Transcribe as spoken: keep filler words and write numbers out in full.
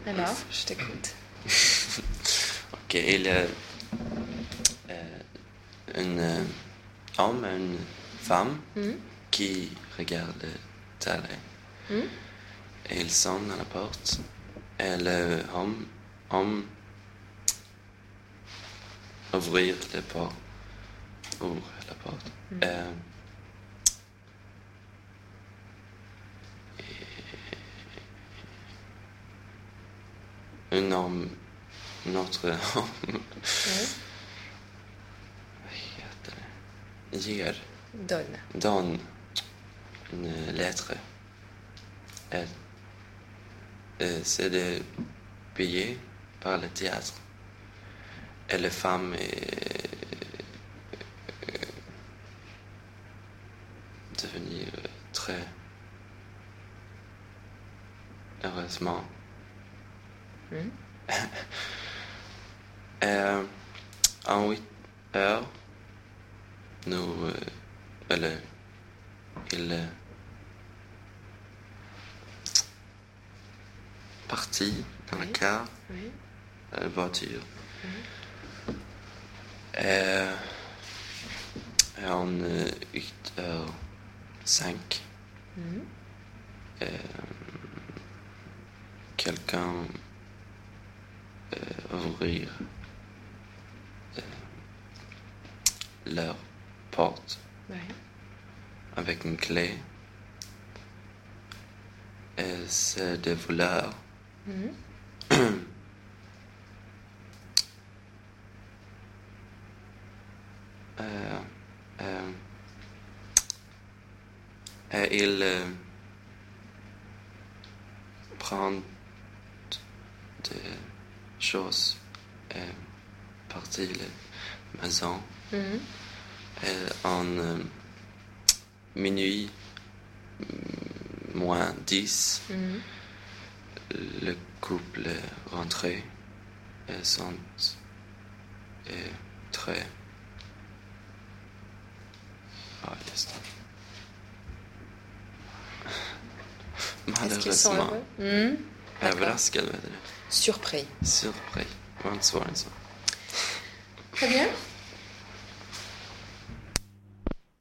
Alors, je t'écoute. Ok, il y a euh, un euh, homme et une femme Mm. qui regardent la télé. Mm. Et ils sonne à la porte. Et le homme, homme ouvrir la porte. Ouvre la porte. Mm. Euh, un homme, un autre homme, Oui. ger, Donne. donne une lettre. Et, et c'est de payer par le théâtre. Et la femme est devenue très heureusement. Mm. Euh, en huit heures, nous, euh, elle, il est parti dans Oui. le car, Oui. la voiture. Oui. Et, et en euh, huit heures cinq, Mm. euh, quelqu'un euh, ouvrir euh, leur porte Oui. avec une clé. Et c'est des voleurs. Mm. Euh, euh, et ils euh, prennent des choses et partent la maison. Mm. Et en euh, minuit moins dix, Mm. le couple est rentré et sont et très ah, just Est-ce qu'ils sont malheureusement heureux? Mm. D'accord. överraskade. Surpris. Surpris. Var inte svårare än så. Très bien.